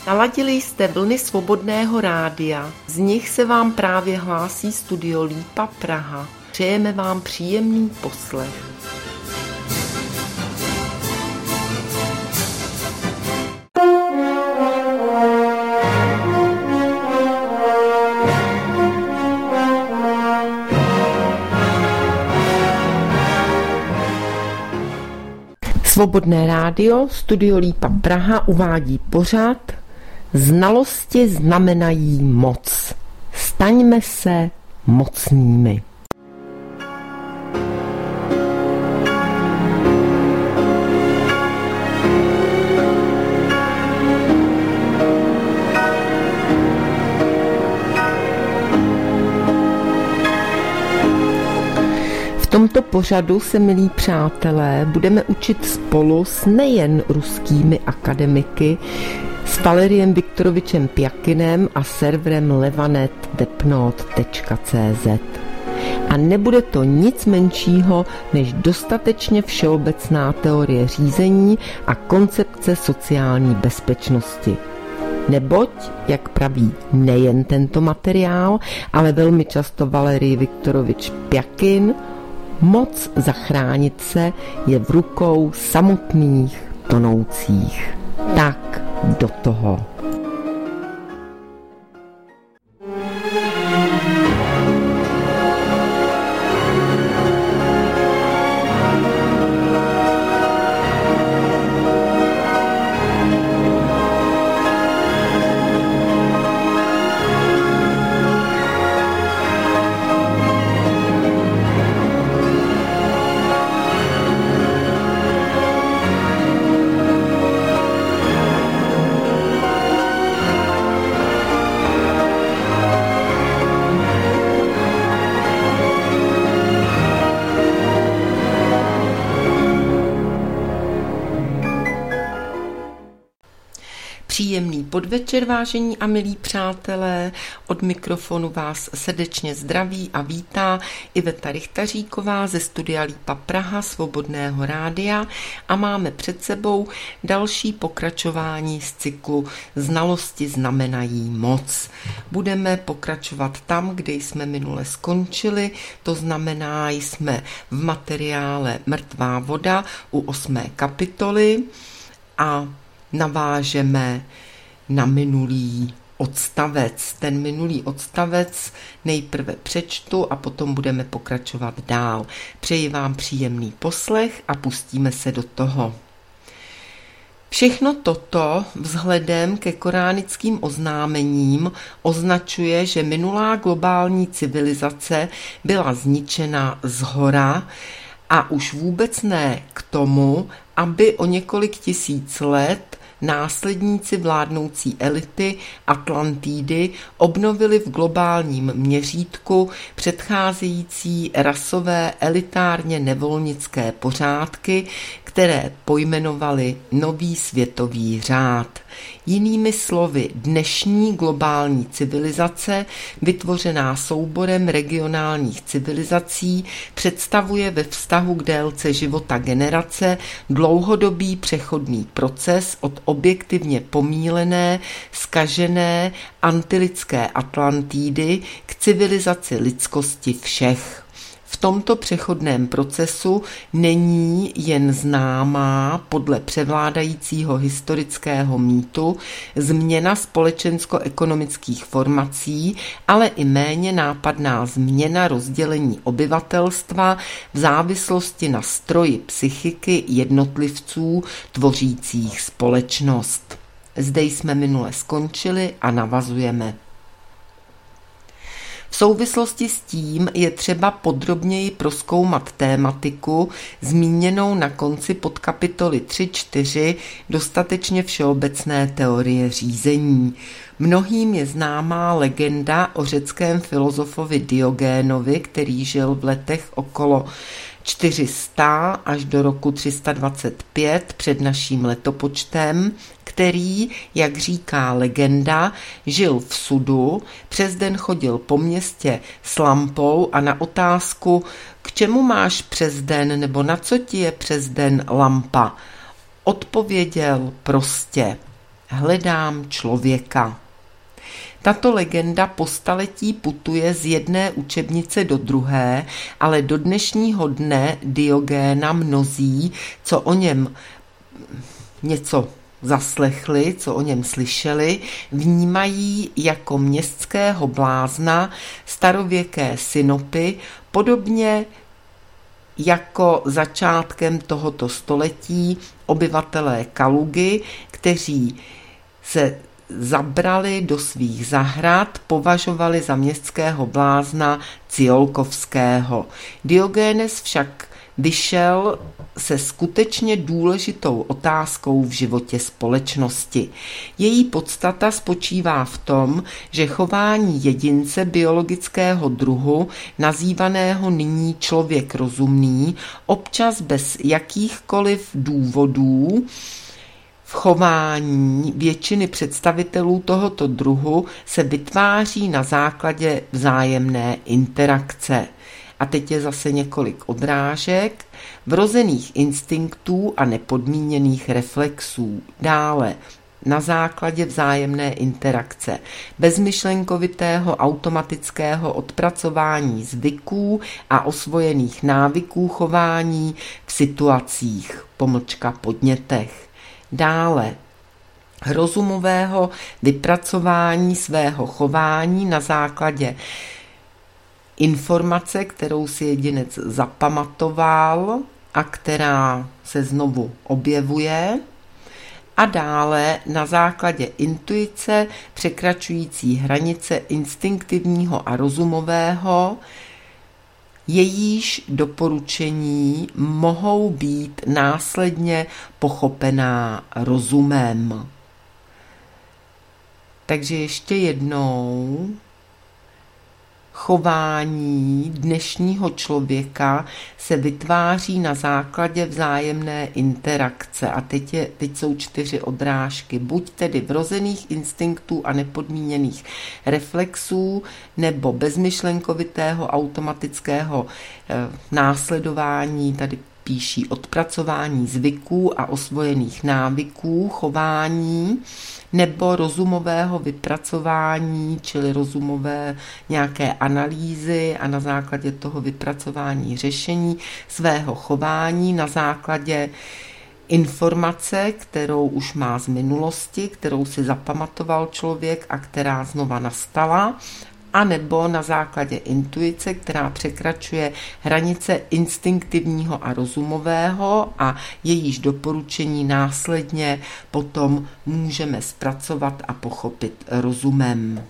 Naladili jste vlny Svobodného rádia, z nich se vám právě hlásí Studio Lípa Praha. Přejeme vám příjemný poslech. Svobodné rádio, Studio Lípa Praha uvádí pořad Znalosti znamenají moc. Staňme se mocnými. V tomto pořadu se, milí přátelé, budeme učit spolu s nejen ruskými akademiky, s Valeriem Viktorovičem Pjakinem a serverem levanet.depnot.cz. A nebude to nic menšího než dostatečně všeobecná teorie řízení a koncepce sociální bezpečnosti. Neboť, jak praví nejen tento materiál, ale velmi často Valerij Viktorovič Pjakin, moc zachránit se je v rukou samotných tonoucích. Tak do toho. Příjemný podvečer, vážení a milí přátelé. Od mikrofonu vás srdečně zdraví a vítá Iveta Richtaříková ze Studia Lípa Praha, Svobodného rádia, a máme před sebou další pokračování z cyklu Znalosti znamenají moc. Budeme pokračovat tam, kde jsme minule skončili, to znamená, jsme v materiále Mrtvá voda u 8. kapitoly a navážeme na minulý odstavec. Ten minulý odstavec nejprve přečtu a potom budeme pokračovat dál. Přeji vám příjemný poslech a pustíme se do toho. Všechno toto vzhledem ke koránickým oznámením označuje, že minulá globální civilizace byla zničena zhora a už vůbec ne k tomu, aby o několik tisíc let následníci vládnoucí elity Atlantidy obnovili v globálním měřítku předcházející rasové elitárně nevolnické pořádky, které pojmenovali nový světový řád. Jinými slovy, dnešní globální civilizace, vytvořená souborem regionálních civilizací, představuje ve vztahu k délce života generace dlouhodobý přechodný proces od objektivně pomílené, zkažené antilidské Atlantidy k civilizaci lidskosti všech. V tomto přechodném procesu není jen známá podle převládajícího historického mýtu změna společensko-ekonomických formací, ale i méně nápadná změna rozdělení obyvatelstva v závislosti na stroji psychiky jednotlivců tvořících společnost. Zde jsme minule skončili a navazujeme. V souvislosti s tím je třeba podrobněji prozkoumat tématiku zmíněnou na konci podkapitoly 3.4 dostatečně všeobecné teorie řízení. Mnohým je známá legenda o řeckém filozofovi Diogénovi, který žil v letech okolo 400 až do roku 325 před naším letopočtem, který, jak říká legenda, žil v sudu, přes den chodil po městě s lampou a na otázku, k čemu máš přes den nebo na co ti je přes den lampa, odpověděl prostě: Hledám člověka. Tato legenda po staletí putuje z jedné učebnice do druhé, ale do dnešního dne Diogéna mnozí, co o něm něco zaslechli, co o něm slyšeli, vnímají jako městského blázna starověké synopy, podobně jako začátkem tohoto století obyvatelé Kalugy, kteří se zabrali do svých zahrad, považovali za městského blázna Ciolkovského. Diogenes však vyšel se skutečně důležitou otázkou v životě společnosti. Její podstata spočívá v tom, že chování jedince biologického druhu, nazývaného nyní člověk rozumný, občas bez jakýchkoliv důvodů, v chování většiny představitelů tohoto druhu se vytváří na základě vzájemné interakce. A teď je zase několik odrážek, vrozených instinktů a nepodmíněných reflexů. Dále na základě vzájemné interakce, bezmyšlenkovitého automatického odpracování zvyků a osvojených návyků chování v situacích, podnětech. Dále rozumového vypracování svého chování na základě informace, kterou si jedinec zapamatoval a která se znovu objevuje, a dále na základě intuice překračující hranice instinktivního a rozumového, jejíž doporučení mohou být následně pochopená rozumem. Takže ještě jednou, chování dnešního člověka se vytváří na základě vzájemné interakce. A teď jsou 4 odrážky. Buď tedy vrozených instinktů a nepodmíněných reflexů, nebo bezmyšlenkovitého automatického následování, tady píší odpracování zvyků a osvojených návyků chování, nebo rozumového vypracování, čili rozumové nějaké analýzy a na základě toho vypracování řešení svého chování na základě informace, kterou už má z minulosti, kterou si zapamatoval člověk a která znova nastala, a nebo na základě intuice, která překračuje hranice instinktivního a rozumového a jejíž doporučení následně potom můžeme zpracovat a pochopit rozumem.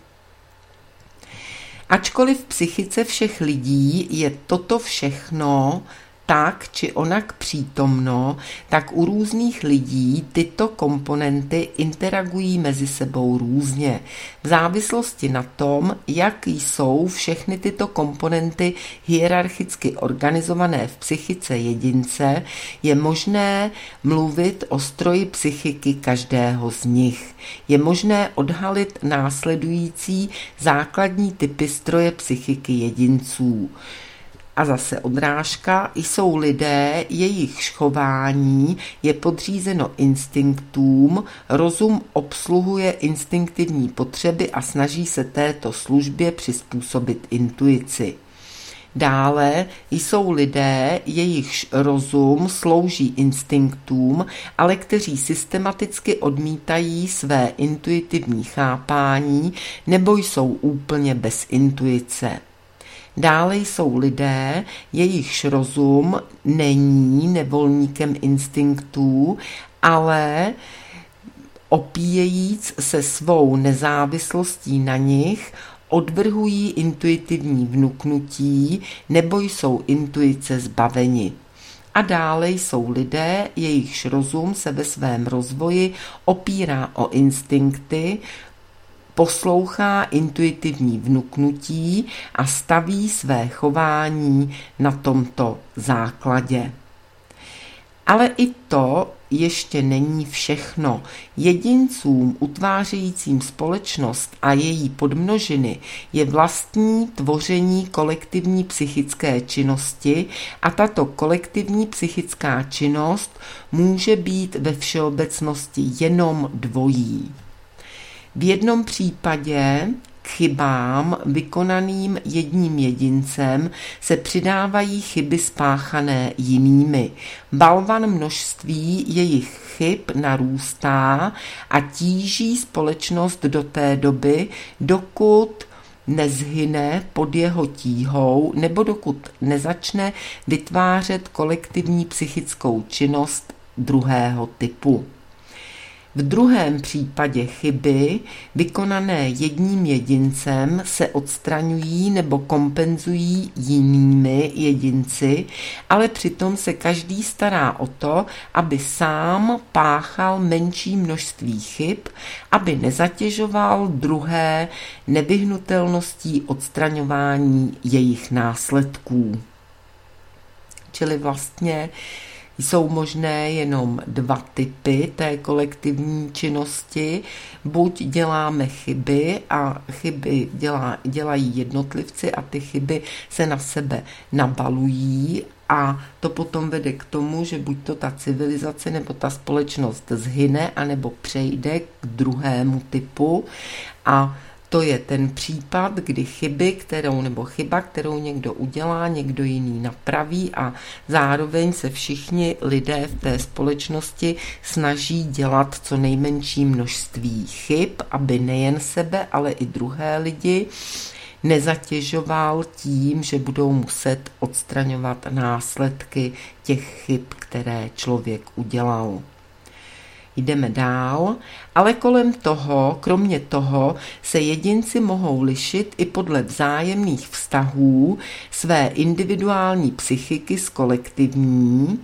Ačkoliv v psychice všech lidí je toto všechno tak či onak přítomno, tak u různých lidí tyto komponenty interagují mezi sebou různě. V závislosti na tom, jak jsou všechny tyto komponenty hierarchicky organizované v psychice jedince, je možné mluvit o stroji psychiky každého z nich. Je možné odhalit následující základní typy stroje psychiky jedinců. A zase odrážka, jsou lidé, jejichž chování je podřízeno instinktům, rozum obsluhuje instinktivní potřeby a snaží se této službě přizpůsobit intuici. Dále jsou lidé, jejichž rozum slouží instinktům, ale kteří systematicky odmítají své intuitivní chápání nebo jsou úplně bez intuice. Dále jsou lidé, jejichž rozum není nevolníkem instinktů, ale opíjejíc se svou nezávislostí na nich, odvrhují intuitivní vnuknutí nebo jsou intuice zbaveni. A dále jsou lidé, jejichž rozum se ve svém rozvoji opírá o instinkty, poslouchá intuitivní vnuknutí a staví své chování na tomto základě. Ale i to ještě není všechno. Jedincům utvářejícím společnost a její podmnožiny je vlastní tvoření kolektivní psychické činnosti a tato kolektivní psychická činnost může být ve všeobecnosti jenom dvojí. V jednom případě k chybám vykonaným jedním jedincem se přidávají chyby spáchané jinými. Balvan množství jejich chyb narůstá a tíží společnost do té doby, dokud nezhyne pod jeho tíhou nebo dokud nezačne vytvářet kolektivní psychickou činnost druhého typu. V druhém případě chyby, vykonané jedním jedincem, se odstraňují nebo kompenzují jinými jedinci, ale přitom se každý stará o to, aby sám páchal menší množství chyb, aby nezatěžoval druhé nevyhnutelností odstraňování jejich následků. Čili vlastně jsou možné jenom dva typy té kolektivní činnosti. Buď děláme chyby a chyby dělají jednotlivci a ty chyby se na sebe nabalují a to potom vede k tomu, že buď to ta civilizace nebo ta společnost zhyne anebo přejde k druhému typu a to je ten případ, kdy chyba, kterou někdo udělá, někdo jiný napraví a zároveň se všichni lidé v té společnosti snaží dělat co nejmenší množství chyb, aby nejen sebe, ale i druhé lidi nezatěžoval tím, že budou muset odstraňovat následky těch chyb, které člověk udělal. Jdeme dál, ale kromě toho se jedinci mohou lišit i podle vzájemných vztahů své individuální psychiky s kolektivní,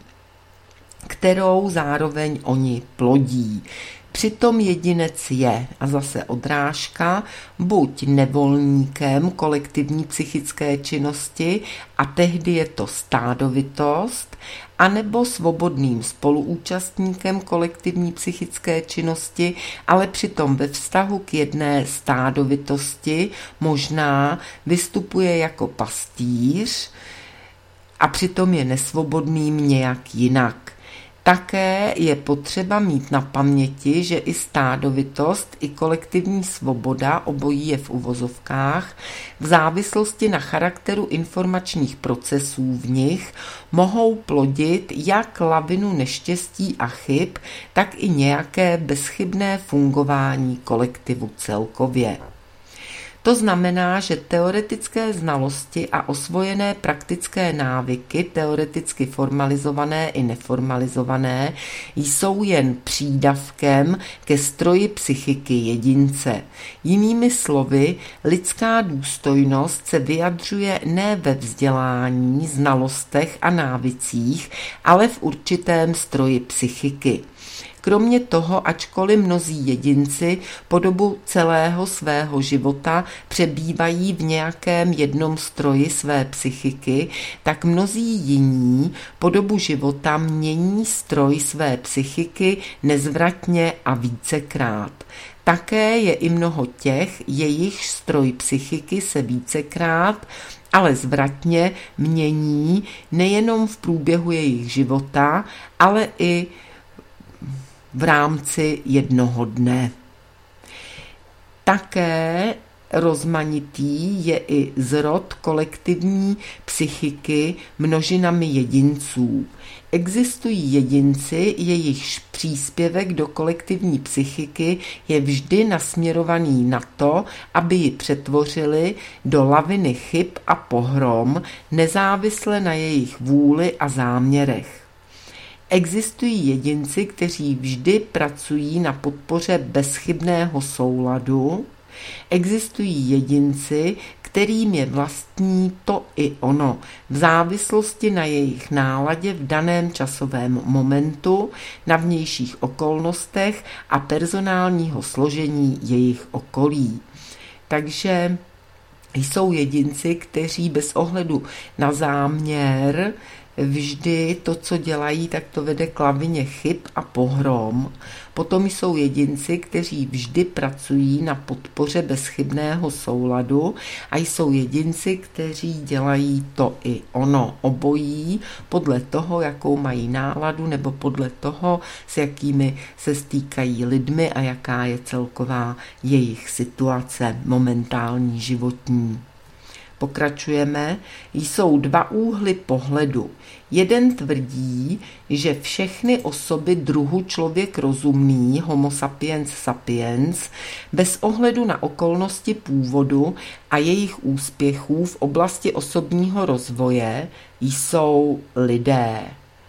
kterou zároveň oni plodí. Přitom jedinec je, a zase odrážka, buď nevolníkem kolektivní psychické činnosti a tehdy je to stádovitost, anebo svobodným spoluúčastníkem kolektivní psychické činnosti, ale přitom ve vztahu k jedné stádovitosti možná vystupuje jako pastýř a přitom je nesvobodným nějak jinak. Také je potřeba mít na paměti, že i stádovitost, i kolektivní svoboda, obojí je v uvozovkách, v závislosti na charakteru informačních procesů v nich mohou plodit jak lavinu neštěstí a chyb, tak i nějaké bezchybné fungování kolektivu celkově. To znamená, že teoretické znalosti a osvojené praktické návyky, teoreticky formalizované i neformalizované, jsou jen přídavkem ke stroji psychiky jedince. Jinými slovy, lidská důstojnost se vyjadřuje ne ve vzdělání, znalostech a návycích, ale v určitém stroji psychiky. Kromě toho, ačkoliv mnozí jedinci po dobu celého svého života přebývají v nějakém jednom stroji své psychiky, tak mnozí jiní po dobu života mění stroj své psychiky nezvratně a vícekrát. Také je i mnoho těch, jejich stroj psychiky se vícekrát, ale zvratně mění nejenom v průběhu jejich života, ale i v rámci jednoho dne. Také rozmanitý je i zrod kolektivní psychiky množinami jedinců. Existují jedinci, jejichž příspěvek do kolektivní psychiky je vždy nasměrovaný na to, aby ji přetvořili do laviny chyb a pohrom, nezávisle na jejich vůli a záměrech. Existují jedinci, kteří vždy pracují na podpoře bezchybného souladu. Existují jedinci, kterým je vlastní to i ono, v závislosti na jejich náladě v daném časovém momentu, na vnějších okolnostech a personálního složení jejich okolí. Takže jsou jedinci, kteří bez ohledu na záměr vždy to, co dělají, tak to vede k lavině chyb a pohrom. Potom jsou jedinci, kteří vždy pracují na podpoře bezchybného souladu a jsou jedinci, kteří dělají to i ono, obojí, podle toho, jakou mají náladu nebo podle toho, s jakými se stýkají lidmi a jaká je celková jejich situace momentální životní. Pokračujeme, jsou dva úhly pohledu. Jeden tvrdí, že všechny osoby druhu člověk rozumný, homo sapiens sapiens, bez ohledu na okolnosti původu a jejich úspěchů v oblasti osobního rozvoje, jsou lidé.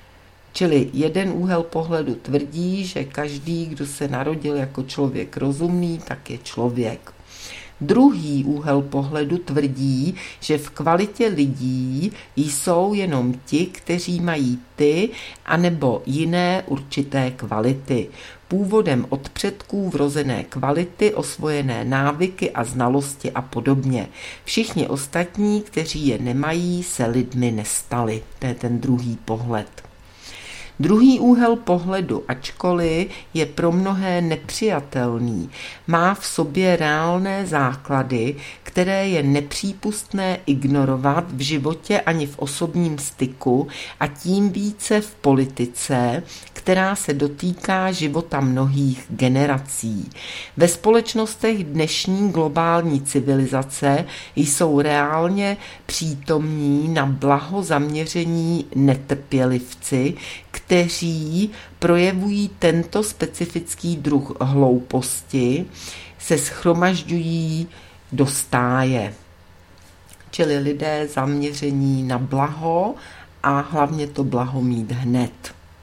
Čili jeden úhel pohledu tvrdí, že každý, kdo se narodil jako člověk rozumný, tak je člověk. Druhý úhel pohledu tvrdí, že v kvalitě lidí jsou jenom ti, kteří mají ty anebo jiné určité kvality. Původem od předků vrozené kvality, osvojené návyky a znalosti a podobně. Všichni ostatní, kteří je nemají, se lidmi nestali. To je ten druhý pohled. Druhý úhel pohledu, ačkoliv je pro mnohé nepřijatelný, má v sobě reálné základy, které je nepřípustné ignorovat v životě ani v osobním styku a tím více v politice, která se dotýká života mnohých generací. Ve společnostech dnešní globální civilizace jsou reálně přítomní na blaho zaměření netrpělivci, kteří projevují tento specifický druh hlouposti, se shromažďují do stáje. Čili lidé zaměření na blaho a hlavně to blaho mít hned.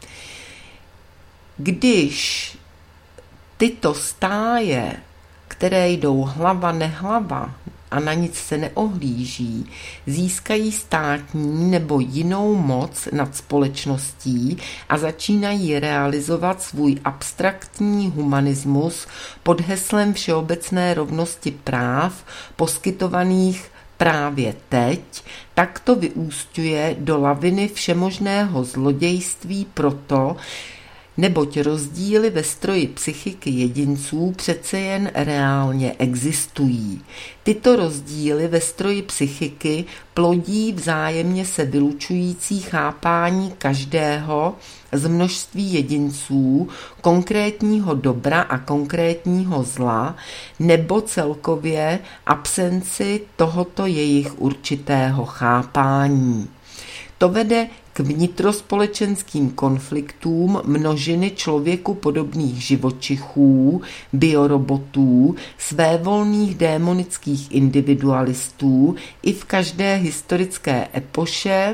Když tyto stáje, které jdou hlava nehlava a na nic se neohlíží, získají státní nebo jinou moc nad společností a začínají realizovat svůj abstraktní humanismus pod heslem všeobecné rovnosti práv poskytovaných právě teď, tak to vyúsťuje do laviny všemožného zlodějství proto, neboť rozdíly ve stroji psychiky jedinců přece jen reálně existují. Tyto rozdíly ve stroji psychiky plodí vzájemně se vylučující chápání každého z množství jedinců, konkrétního dobra a konkrétního zla, nebo celkově absenci tohoto jejich určitého chápání. To vede k vnitrospolečenským konfliktům množiny člověku podobných živočichů, biorobotů, svévolných démonických individualistů i v každé historické epoše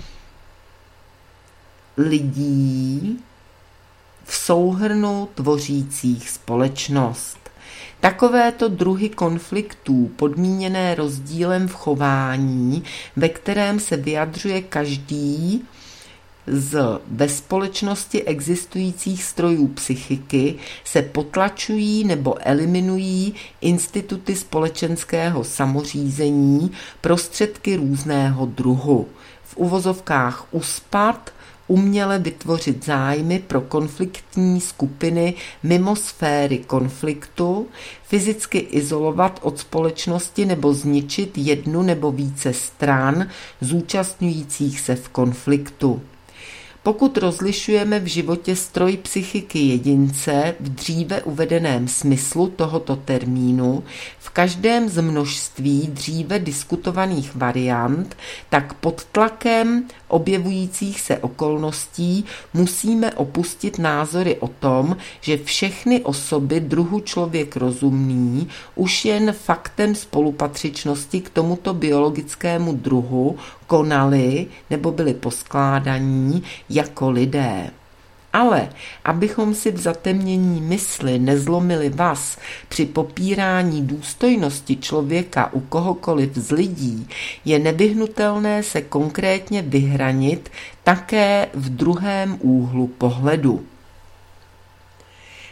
lidí v souhrnu tvořících společnost. Takovéto druhy konfliktů, podmíněné rozdílem v chování, ve kterém se vyjadřuje každý z ve společnosti existujících strojů psychiky, se potlačují nebo eliminují instituty společenského samořízení, prostředky různého druhu. V uvozovkách uspat, uměle vytvořit zájmy pro konfliktní skupiny mimo sféry konfliktu, fyzicky izolovat od společnosti nebo zničit jednu nebo více stran zúčastňujících se v konfliktu. Pokud rozlišujeme v životě stroj psychiky jedince v dříve uvedeném smyslu tohoto termínu, v každém z množství dříve diskutovaných variant, tak pod tlakem objevujících se okolností musíme opustit názory o tom, že všechny osoby druhu člověk rozumný už jen faktem spolupatřičnosti k tomuto biologickému druhu konali nebo byli poskládaní jako lidé. Ale abychom si v zatemnění mysli nezlomili vaz při popírání důstojnosti člověka u kohokoliv z lidí, je nevyhnutelné se konkrétně vyhranit také v druhém úhlu pohledu.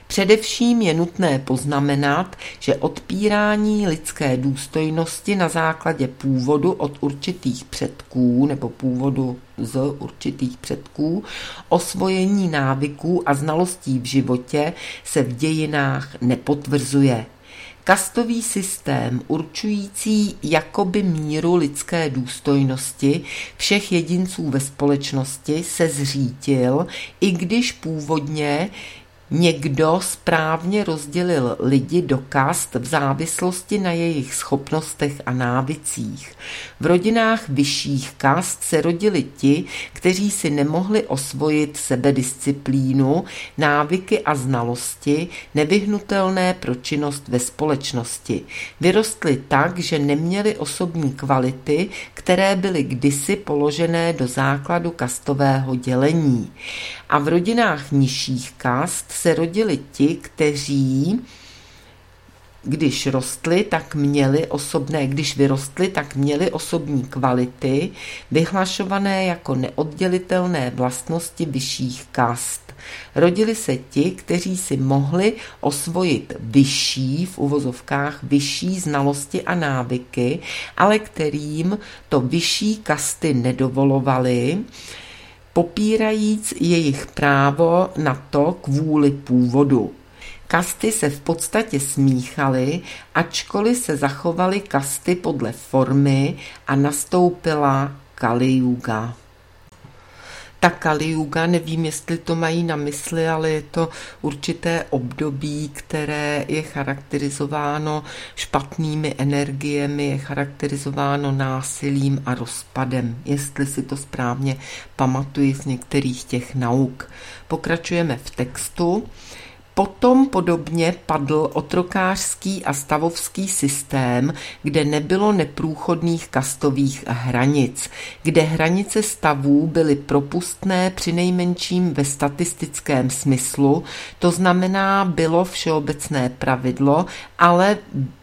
Především je nutné poznamenat, že odpírání lidské důstojnosti na základě původu od určitých předků nebo původu z určitých předků, osvojení návyků a znalostí v životě se v dějinách nepotvrzuje. Kastový systém určující jakoby míru lidské důstojnosti všech jedinců ve společnosti se zřítil, i když původně někdo správně rozdělil lidi do kast v závislosti na jejich schopnostech a návycích. V rodinách vyšších kast se rodili ti, kteří si nemohli osvojit sebedisciplínu, návyky a znalosti, nevyhnutelné pro činnost ve společnosti. Vyrostli tak, že neměli osobní kvality, které byly kdysi položené do základu kastového dělení. A v rodinách nižších kast se rodili ti, kteří, když vyrostli, tak měli osobní kvality, vyhlašované jako neoddělitelné vlastnosti vyšších kast. Rodili se ti, kteří si mohli osvojit vyšší, v uvozovkách vyšší znalosti a návyky, ale kterým to vyšší kasty nedovolovaly, popírajíc jejich právo na to kvůli původu. Kasty se v podstatě smíchaly, ačkoliv se zachovaly kasty podle formy a nastoupila Kali Yuga. Ta Kali Yuga, nevím, jestli to mají na mysli, ale je to určité období, které je charakterizováno špatnými energiemi, je charakterizováno násilím a rozpadem, jestli si to správně pamatuji z některých těch nauk. Pokračujeme v textu. Potom podobně padl otrokářský a stavovský systém, kde nebylo neprůchodných kastových hranic, kde hranice stavů byly propustné přinejmenším ve statistickém smyslu, to znamená bylo všeobecné pravidlo, ale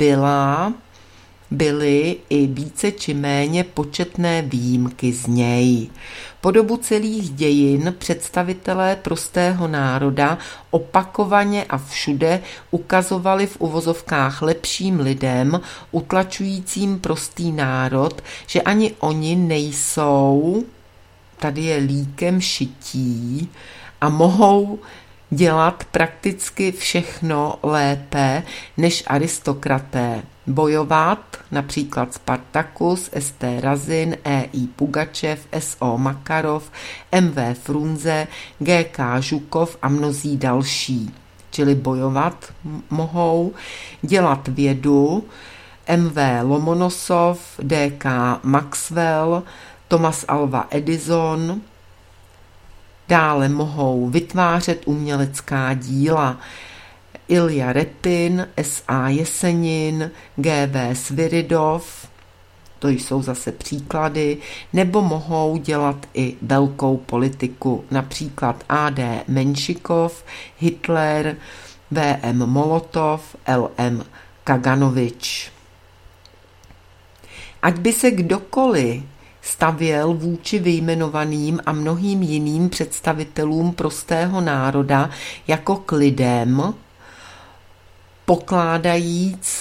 byly i více či méně početné výjimky z něj. Po dobu celých dějin představitelé prostého národa opakovaně a všude ukazovali v uvozovkách lepším lidem, utlačujícím prostý národ, že ani oni nejsou, tady je líkem šití, a mohou dělat prakticky všechno lépe než aristokraté. Bojovat, například Spartacus, S.T. Razin, E.I. Pugačev, S.O. Makarov, M.V. Frunze, G.K. Žukov a mnozí další. Čili bojovat mohou, dělat vědu, M.V. Lomonosov, D.K. Maxwell, Thomas Alva Edison. Dále mohou vytvářet umělecká díla, Ilja Repin, S.A. Jesenin, G.V. Sviridov, to jsou zase příklady, nebo mohou dělat i velkou politiku, například A.D. Menšikov, Hitler, V.M. Molotov, L.M. Kaganovič. Ať by se kdokoliv stavěl vůči vyjmenovaným a mnohým jiným představitelům prostého národa jako k lidem, pokládajíc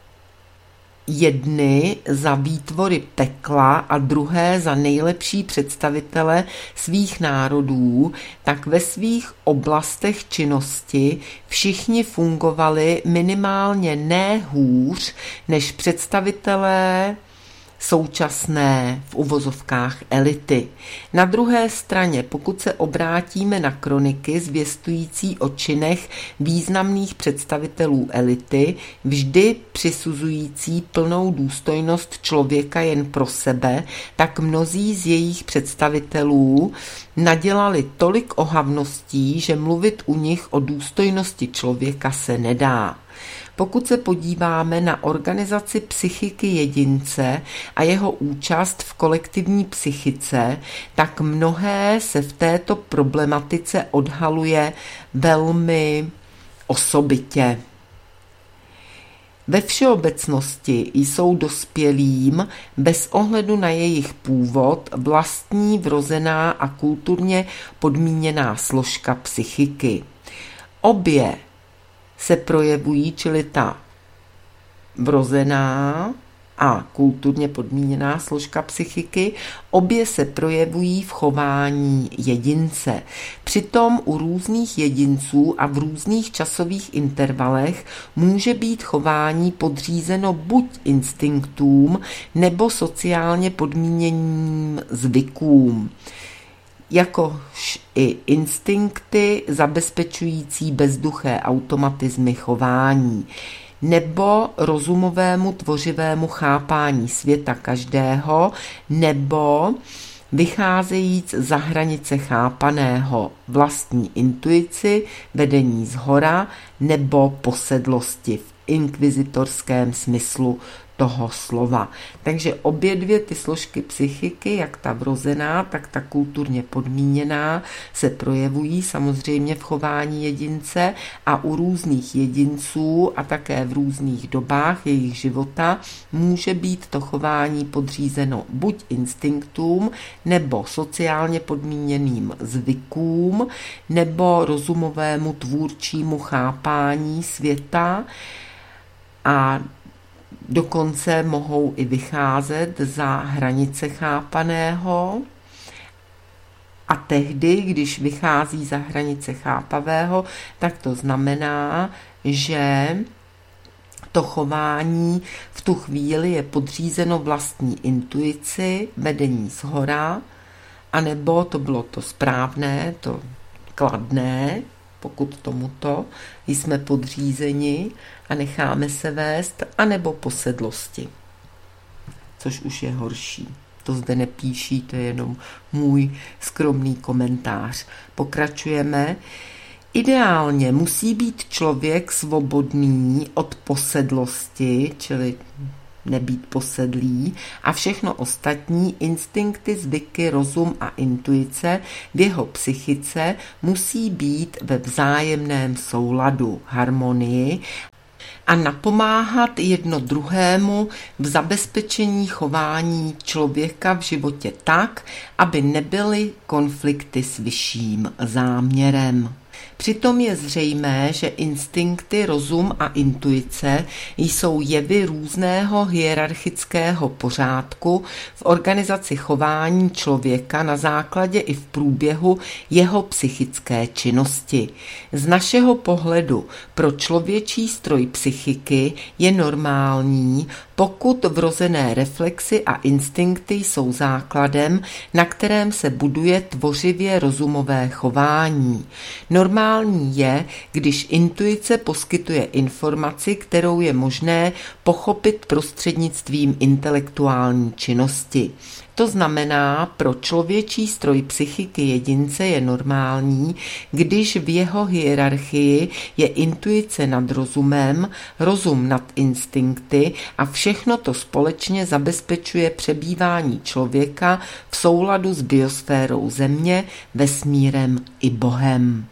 jedny za výtvory pekla a druhé za nejlepší představitele svých národů, tak ve svých oblastech činnosti všichni fungovali minimálně ne hůř než představitelé současné v uvozovkách elity. Na druhé straně, pokud se obrátíme na kroniky zvěstující o činech významných představitelů elity, vždy přisuzující plnou důstojnost člověka jen pro sebe, tak mnozí z jejich představitelů nadělali tolik ohavností, že mluvit u nich o důstojnosti člověka se nedá. Pokud se podíváme na organizaci psychiky jedince a jeho účast v kolektivní psychice, tak mnohé se v této problematice odhaluje velmi osobitě. Ve všeobecnosti jsou dospělým bez ohledu na jejich původ vlastní vrozená a kulturně podmíněná složka psychiky. Obě se projevují, čili ta vrozená a kulturně podmíněná složka psychiky, obě se projevují v chování jedince. Přitom u různých jedinců a v různých časových intervalech může být chování podřízeno buď instinktům nebo sociálně podmíněným zvykům, jakož i instinkty zabezpečující bezduché automatizmy chování, nebo rozumovému tvořivému chápání světa každého, nebo vycházejíc za hranice chápaného vlastní intuici, vedení zhora nebo posedlosti v inkvizitorském smyslu toho slova. Takže obě dvě ty složky psychiky, jak ta vrozená, tak ta kulturně podmíněná, se projevují samozřejmě v chování jedince a u různých jedinců a také v různých dobách jejich života může být to chování podřízeno buď instinktům nebo sociálně podmíněným zvykům nebo rozumovému tvůrčímu chápání světa a dokonce mohou i vycházet za hranice chápaného a tehdy, když vychází za hranice chápavého, tak to znamená, že to chování v tu chvíli je podřízeno vlastní intuici, vedení shora, anebo to bylo to správné, to kladné, pokud tomuto jsme podřízeni a necháme se vést, anebo posedlosti, což už je horší. To zde nepíší, to je jenom můj skromný komentář. Pokračujeme. Ideálně musí být člověk svobodný od posedlosti, čili nebýt posedlý, a všechno ostatní, instinkty, zvyky, rozum a intuice v jeho psychice musí být ve vzájemném souladu, harmonii a napomáhat jedno druhému v zabezpečení chování člověka v životě tak, aby nebyly konflikty s vyšším záměrem. Přitom je zřejmé, že instinkty, rozum a intuice jsou jevy různého hierarchického pořádku v organizaci chování člověka na základě i v průběhu jeho psychické činnosti. Z našeho pohledu pro člověčí stroj psychiky je normální, pokud vrozené reflexy a instinkty jsou základem, na kterém se buduje tvořivě rozumové chování. Normální je, když intuice poskytuje informaci, kterou je možné pochopit prostřednictvím intelektuální činnosti. To znamená, pro člověčí stroj psychiky jedince je normální, když v jeho hierarchii je intuice nad rozumem, rozum nad instinkty a všechno to společně zabezpečuje přebývání člověka v souladu s biosférou Země, vesmírem i Bohem.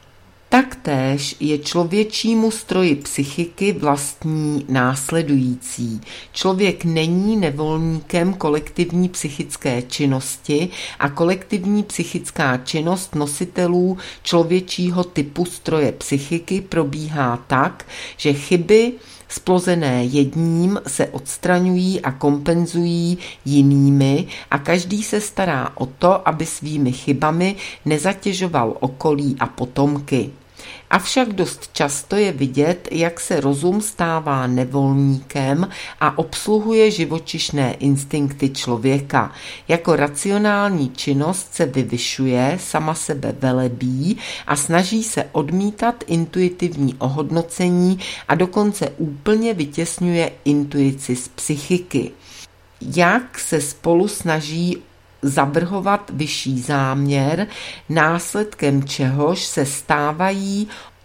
Taktéž je člověčímu stroji psychiky vlastní následující. Člověk není nevolníkem kolektivní psychické činnosti a kolektivní psychická činnost nositelů člověčího typu stroje psychiky probíhá tak, že chyby splozené jedním se odstraňují a kompenzují jinými a každý se stará o to, aby svými chybami nezatěžoval okolí a potomky. Avšak dost často je vidět, jak se rozum stává nevolníkem a obsluhuje živočišné instinkty člověka. Jako racionální činnost se vyvyšuje, sama sebe velebí a snaží se odmítat intuitivní ohodnocení a dokonce úplně vytěsňuje intuici z psychiky. Jak se spolu snaží zavrhovat vyšší záměr, následkem čehož se stávají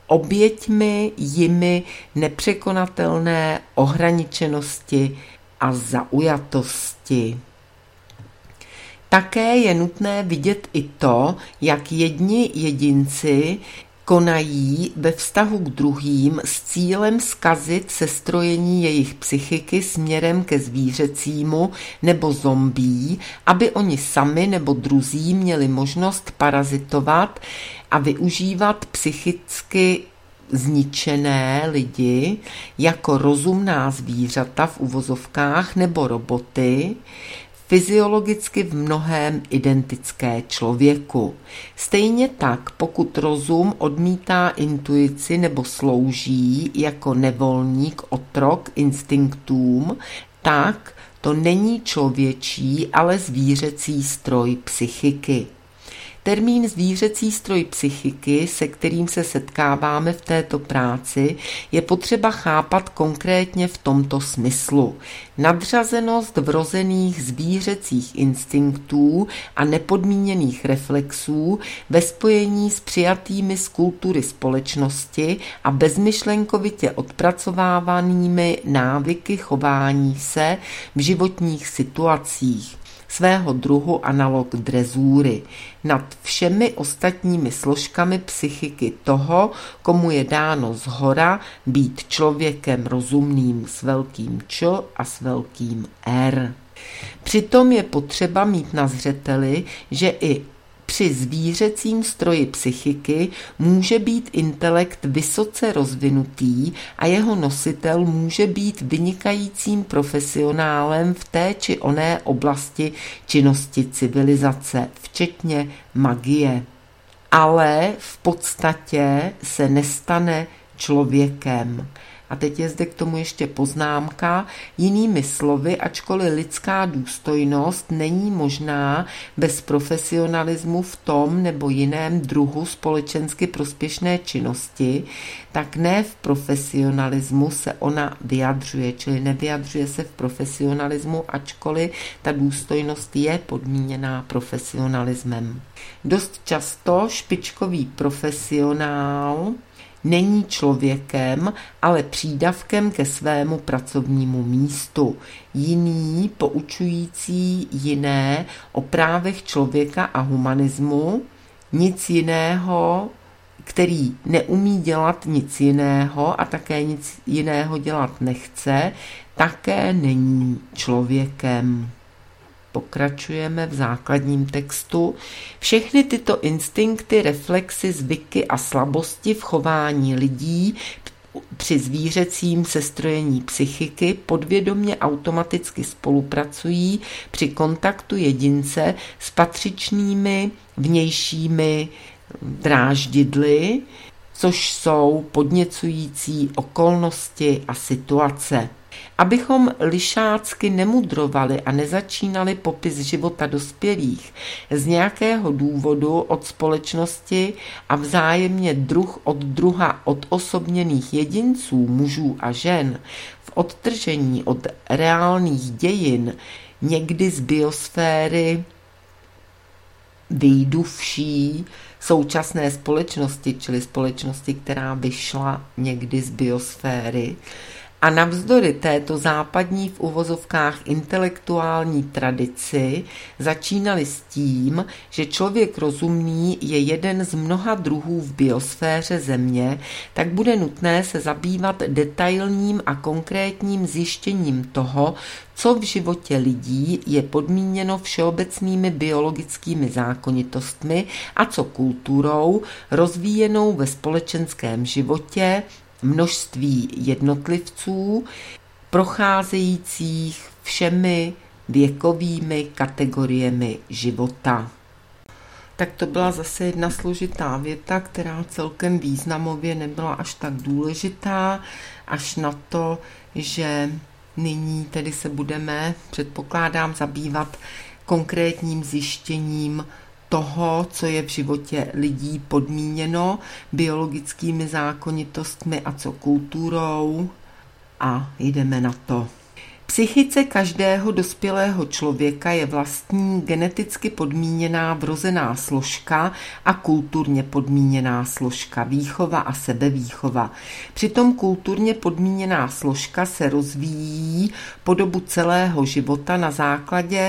oběťmi jimi nepřekonatelné ohraničenosti a zaujatosti. Také je nutné vidět i to, jak jedni jedinci konají ve vztahu k druhým s cílem zkazit sestrojení jejich psychiky směrem ke zvířecímu nebo zombí, aby oni sami nebo druzí měli možnost parazitovat a využívat psychicky zničené lidi jako rozumná zvířata v uvozovkách nebo roboty, fyziologicky v mnohém identické člověku. Stejně tak, pokud rozum odmítá intuici nebo slouží jako nevolník, otrok instinktům, tak to není člověčí, ale zvířecí stroj psychiky. Termín zvířecí stroj psychiky, se kterým se setkáváme v této práci, je potřeba chápat konkrétně v tomto smyslu. Nadřazenost vrozených zvířecích instinktů a nepodmíněných reflexů ve spojení s přijatými z kultury společnosti a bezmyšlenkovitě odpracovávanými návyky chování se v životních situacích. Svého druhu analog drezury, nad všemi ostatními složkami psychiky toho, komu je dáno zhora být člověkem rozumným s velkým Č a s velkým R. Přitom je potřeba mít na zřeteli, že i při zvířecím stroji psychiky může být intelekt vysoce rozvinutý a jeho nositel může být vynikajícím profesionálem v té či oné oblasti činnosti civilizace, včetně magie. Ale v podstatě se nestane člověkem. A teď je zde k tomu ještě poznámka. Jinými slovy, ačkoliv lidská důstojnost není možná bez profesionalismu v tom nebo jiném druhu společensky prospěšné činnosti, tak ne v profesionalismu se ona vyjadřuje, čili nevyjadřuje se v profesionalismu, ačkoliv ta důstojnost je podmíněná profesionalismem. Dost často špičkový profesionál není člověkem, ale přídavkem ke svému pracovnímu místu. Jiný, poučující jiné o právech člověka a humanismu, nic jiného, který neumí dělat nic jiného a také nic jiného dělat nechce, také není člověkem. Pokračujeme v základním textu. Všechny tyto instinkty, reflexy, zvyky a slabosti v chování lidí při zvířecím sestrojení psychiky podvědomě automaticky spolupracují při kontaktu jedince s patřičnými vnějšími dráždidly, což jsou podněcující okolnosti a situace. Abychom lišácky nemudrovali a nezačínali popis života dospělých z nějakého důvodu od společnosti a vzájemně druh od druha odosobněných jedinců, mužů a žen, v odtržení od reálných dějin, někdy z biosféry vyjduvší současné společnosti, čili společnosti, která vyšla někdy z biosféry, a navzdory této západní v uvozovkách intelektuální tradici začínali s tím, že člověk rozumný je jeden z mnoha druhů v biosféře Země, tak bude nutné se zabývat detailním a konkrétním zjištěním toho, co v životě lidí je podmíněno všeobecnými biologickými zákonitostmi a co kulturou rozvíjenou ve společenském životě množství jednotlivců, procházejících všemi věkovými kategoriemi života. Tak to byla zase jedna složitá věta, která celkem významově nebyla až tak důležitá, až na to, že nyní tedy se budeme, předpokládám, zabývat konkrétním zjištěním toho, co je v životě lidí podmíněno biologickými zákonitostmi a co kulturou, a jdeme na to. Psychice každého dospělého člověka je vlastní geneticky podmíněná vrozená složka a kulturně podmíněná složka, výchova a sebevýchova. Přitom kulturně podmíněná složka se rozvíjí po dobu celého života na základě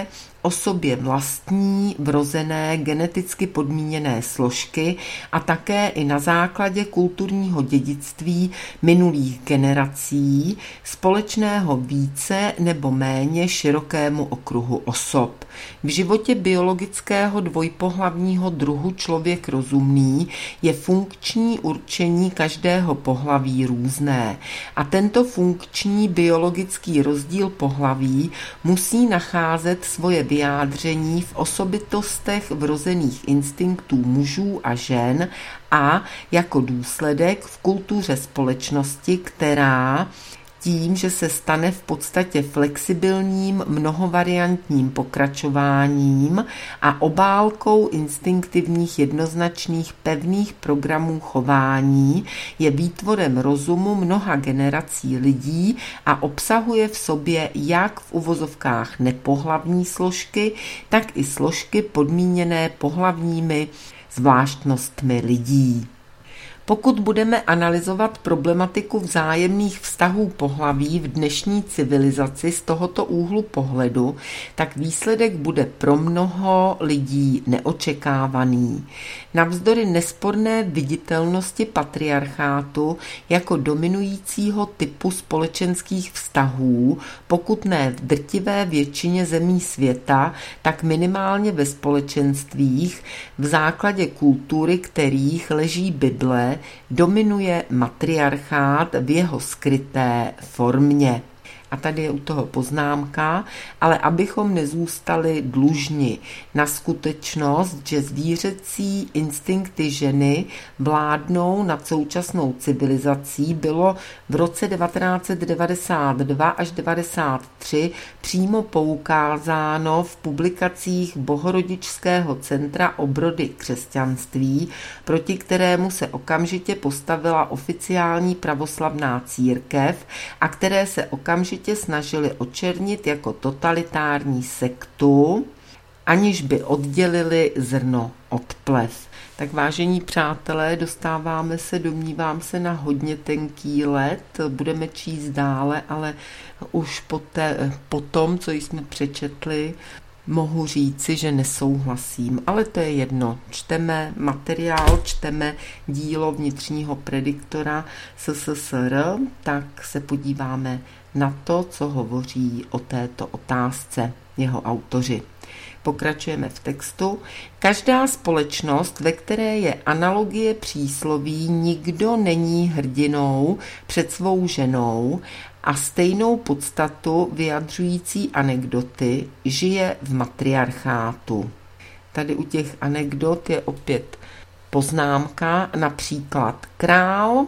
sobě vlastní, vrozené, geneticky podmíněné složky a také i na základě kulturního dědictví minulých generací, společného více nebo méně širokému okruhu osob. V životě biologického dvojpohlavního druhu člověk rozumný je funkční určení každého pohlaví různé a tento funkční biologický rozdíl pohlaví musí nacházet svoje vyjádření v osobitostech vrozených instinktů mužů a žen a jako důsledek v kultuře společnosti, která tím, že se stane v podstatě flexibilním, mnohovariantním pokračováním a obálkou instinktivních, jednoznačných, pevných programů chování, je výtvorem rozumu mnoha generací lidí a obsahuje v sobě jak v uvozovkách nepohlavní složky, tak i složky podmíněné pohlavními zvláštnostmi lidí. Pokud budeme analyzovat problematiku vzájemných vztahů pohlaví v dnešní civilizaci z tohoto úhlu pohledu, tak výsledek bude pro mnoho lidí neočekávaný. Navzdory nesporné viditelnosti patriarchátu jako dominujícího typu společenských vztahů, pokud ne v drtivé většině zemí světa, tak minimálně ve společenstvích, v základě kultury kterých leží Bible, dominuje matriarchát v jeho skryté formě. A tady je u toho poznámka, ale abychom nezůstali dlužni na skutečnost, že zvířecí instinkty ženy vládnou nad současnou civilizací, bylo v roce 1992 až 1993 přímo poukázáno v publikacích Bohorodičského centra obrody křesťanství, proti kterému se okamžitě postavila oficiální pravoslavná církev a které se okamžitě snažili očernit jako totalitární sektu, aniž by oddělili zrno od plev. Tak vážení přátelé, dostáváme se, domnívám se, na hodně tenký led. Budeme číst dále, ale už po tom, co jsme přečetli, mohu říci, že nesouhlasím, ale to je jedno. Čteme materiál, čteme dílo vnitřního prediktora SSSR, tak se podíváme na to, co hovoří o této otázce jeho autoři. Pokračujeme v textu. Každá společnost, ve které je analogie přísloví nikdo není hrdinou před svou ženou a stejnou podstatu vyjadřující anekdoty, žije v matriarchátu. Tady u těch anekdot je opět poznámka, například král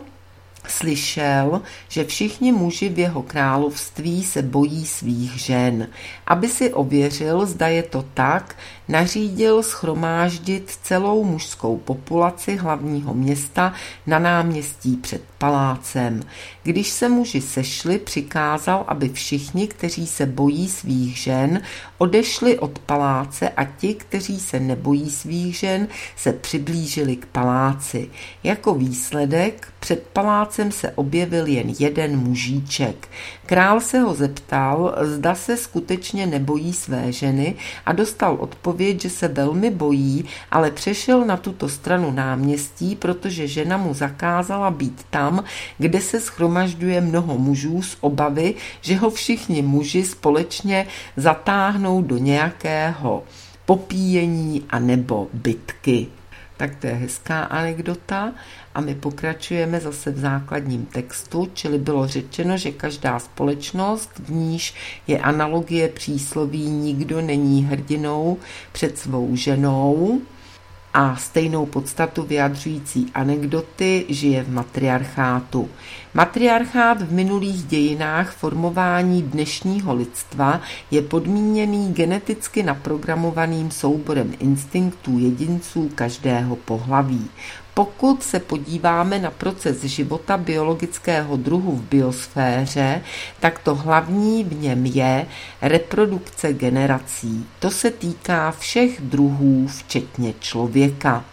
slyšel, že všichni muži v jeho království se bojí svých žen. Aby si ověřil, zda je to tak, nařídil shromáždit celou mužskou populaci hlavního města na náměstí před palácem. Když se muži sešli, přikázal, aby všichni, kteří se bojí svých žen, odešli od paláce a ti, kteří se nebojí svých žen, se přiblížili k paláci. Jako výsledek před palácem se objevil jen jeden mužíček. Král se ho zeptal, zda se skutečně nebojí své ženy a dostal odpověď, že se velmi bojí, ale přešel na tuto stranu náměstí, protože žena mu zakázala být tam, kde se shromažďuje mnoho mužů z obavy, že ho všichni muži společně zatáhnou do nějakého popíjení a nebo bitky. Tak to je hezká anekdota a my pokračujeme zase v základním textu, čili bylo řečeno, že každá společnost, v níž je analogie přísloví nikdo není hrdinou před svou ženou a stejnou podstatu vyjadřující anekdoty, žije v matriarchátu. Matriarchát v minulých dějinách formování dnešního lidstva je podmíněný geneticky naprogramovaným souborem instinktů jedinců každého pohlaví. Pokud se podíváme na proces života biologického druhu v biosféře, tak to hlavní v něm je reprodukce generací. To se týká všech druhů, včetně člověka.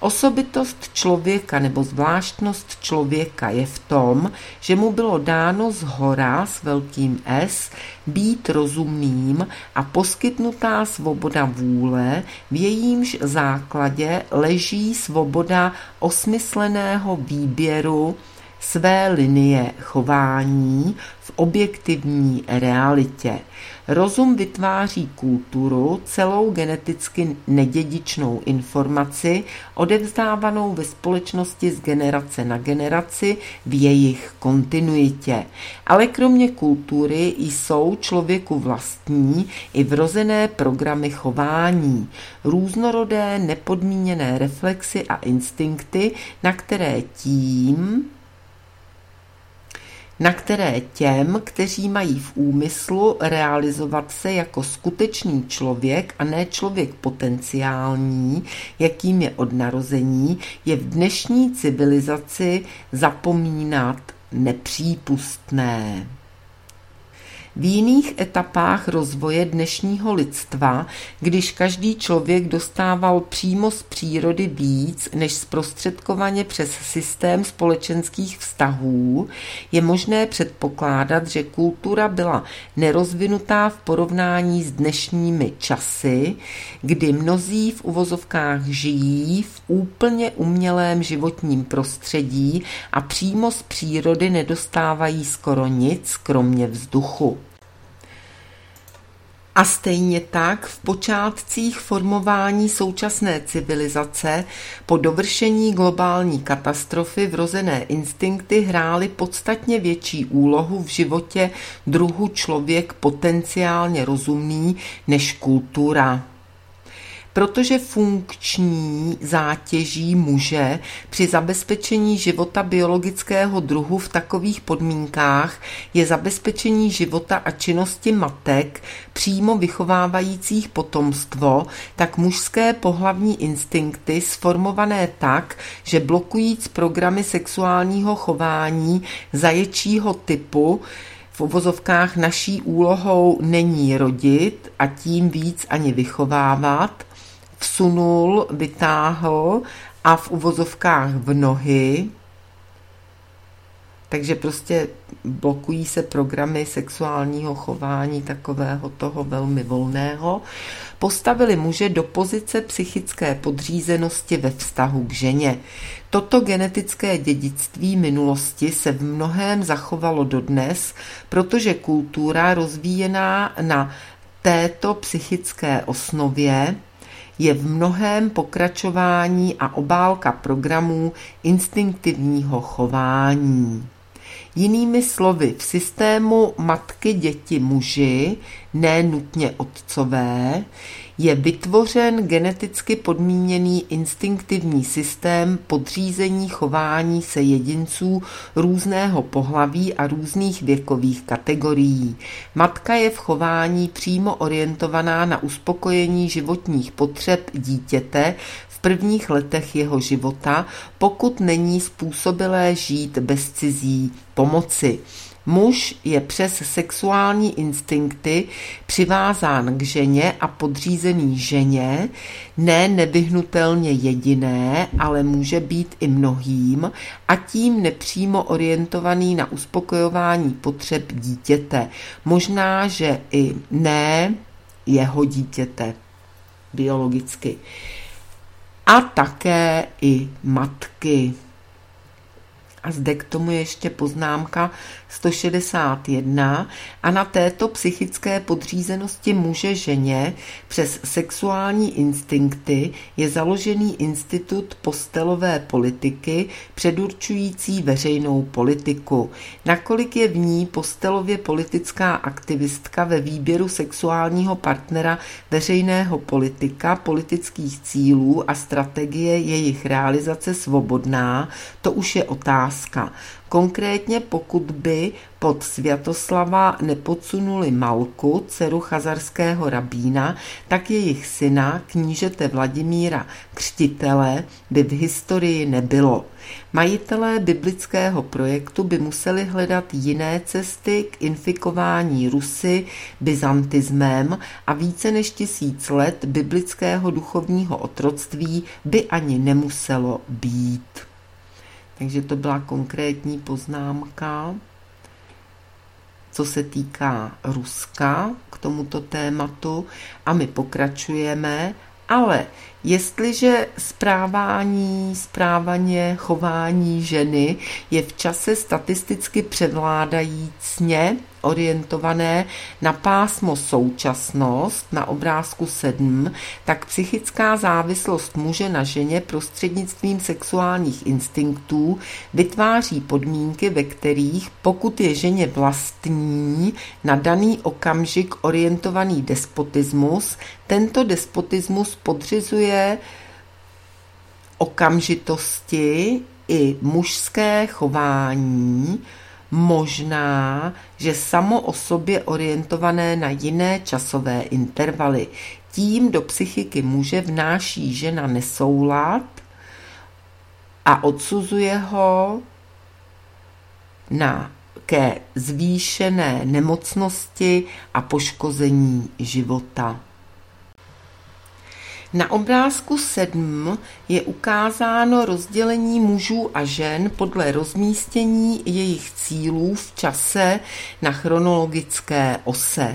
Osobitost člověka nebo zvláštnost člověka je v tom, že mu bylo dáno zhora s velkým S být rozumným a poskytnutá svoboda vůle, v jejímž základě leží svoboda osmysleného výběru své linie chování v objektivní realitě. Rozum vytváří kulturu, celou geneticky nedědičnou informaci, odevzdávanou ve společnosti z generace na generaci v jejich kontinuitě. Ale kromě kultury jsou člověku vlastní i vrozené programy chování, různorodé nepodmíněné reflexy a instinkty, na které těm, kteří mají v úmyslu realizovat se jako skutečný člověk a ne člověk potenciální, jakým je od narození, je v dnešní civilizaci zapomínat nepřípustné. V jiných etapách rozvoje dnešního lidstva, když každý člověk dostával přímo z přírody víc než zprostředkovaně přes systém společenských vztahů, je možné předpokládat, že kultura byla nerozvinutá v porovnání s dnešními časy, kdy mnozí v uvozovkách žijí v úplně umělém životním prostředí a přímo z přírody nedostávají skoro nic, kromě vzduchu. A stejně tak v počátcích formování současné civilizace po dovršení globální katastrofy vrozené instinkty hrály podstatně větší úlohu v životě druhu člověk potenciálně rozumný než kultura. Protože funkční zátěží muže při zabezpečení života biologického druhu v takových podmínkách je zabezpečení života a činnosti matek přímo vychovávajících potomstvo, tak mužské pohlavní instinkty sformované tak, že blokujíc programy sexuálního chování zaječího typu v uvozovkách naší úlohou není rodit a tím víc ani vychovávat, vsunul, vytáhl a v uvozovkách v nohy. Takže prostě blokují se programy sexuálního chování takového toho velmi volného. Postavili muže do pozice psychické podřízenosti ve vztahu k ženě. Toto genetické dědictví minulosti se v mnohém zachovalo dodnes, protože kultura rozvíjená na této psychické osnově je v mnohém pokračování a obálka programů instinktivního chování. Jinými slovy, v systému matky, děti, muži, ne nutně otcové, je vytvořen geneticky podmíněný instinktivní systém podřízení chování se jedinců různého pohlaví a různých věkových kategorií. Matka je v chování přímo orientovaná na uspokojení životních potřeb dítěte v prvních letech jeho života, pokud není způsobilé žít bez cizí pomoci. Muž je přes sexuální instinkty přivázán k ženě a podřízený ženě, ne nevyhnutelně jediné, ale může být i mnohým a tím nepřímo orientovaný na uspokojování potřeb dítěte. Možná, že i ne jeho dítěte biologicky. A také i matky. A zde k tomu ještě poznámka 161 a na této psychické podřízenosti muže ženě přes sexuální instinkty je založený institut postelové politiky předurčující veřejnou politiku. Nakolik je v ní postelově politická aktivistka ve výběru sexuálního partnera veřejného politika, politických cílů a strategie jejich realizace svobodná, to už je otázka. otázka. Konkrétně pokud by pod Sviatoslava nepodsunuli Malku, dceru chazarského rabína, tak jejich syna, knížete Vladimíra Křtitele, by v historii nebylo. Majitelé biblického projektu by museli hledat jiné cesty k infikování Rusy byzantismem a více než 1000 let biblického duchovního otroctví by ani nemuselo být. Takže to byla konkrétní poznámka, co se týká Ruska k tomuto tématu, a my pokračujeme, ale jestliže chování ženy je v čase statisticky převládajícně orientované na pásmo současnost na obrázku 7, tak psychická závislost muže na ženě prostřednictvím sexuálních instinktů vytváří podmínky, ve kterých, pokud je ženě vlastní na daný okamžik orientovaný despotismus, tento despotismus podřizuje okamžitosti i mužské chování, možná, že samo o sobě orientované na jiné časové intervaly. Tím do psychiky muže vnáší žena nesoulad a odsuzuje ho ke zvýšené nemocnosti a poškození života. Na obrázku 7 je ukázáno rozdělení mužů a žen podle rozmístění jejich cílů v čase na chronologické ose.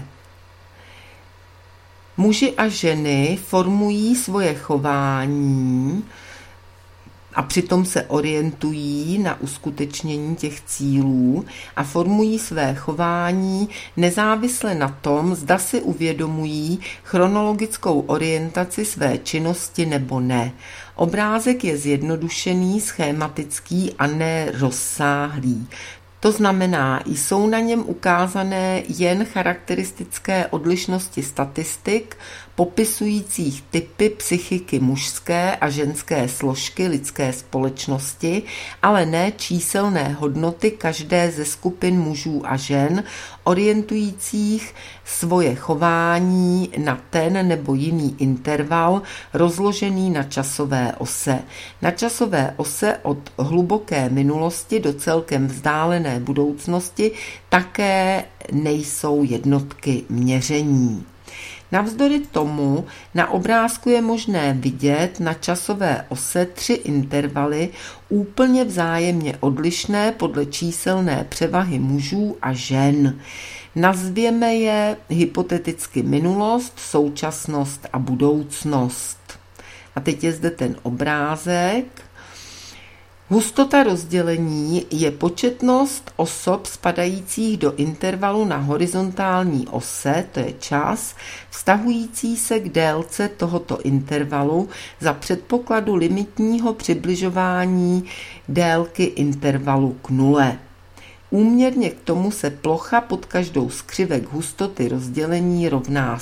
Muži a ženy formují svoje chování a přitom se orientují na uskutečnění těch cílů a formují své chování nezávisle na tom, zda si uvědomují chronologickou orientaci své činnosti nebo ne. Obrázek je zjednodušený, schématický a ne rozsáhlý. To znamená, jsou na něm ukázané jen charakteristické odlišnosti statistik, popisujících typy psychiky mužské a ženské složky lidské společnosti, ale ne číselné hodnoty každé ze skupin mužů a žen, orientujících svoje chování na ten nebo jiný interval rozložený na časové ose. Na časové ose od hluboké minulosti do celkem vzdálené budoucnosti také nejsou jednotky měření. Navzdory tomu na obrázku je možné vidět na časové ose 3 intervaly úplně vzájemně odlišné podle číselné převahy mužů a žen. Nazvěme je hypoteticky minulost, současnost a budoucnost. A teď je zde ten obrázek. Hustota rozdělení je početnost osob spadajících do intervalu na horizontální ose, to je čas, vztahující se k délce tohoto intervalu za předpokladu limitního přibližování délky intervalu k nule. Úměrně k tomu se plocha pod každou z křivek hustoty rozdělení rovná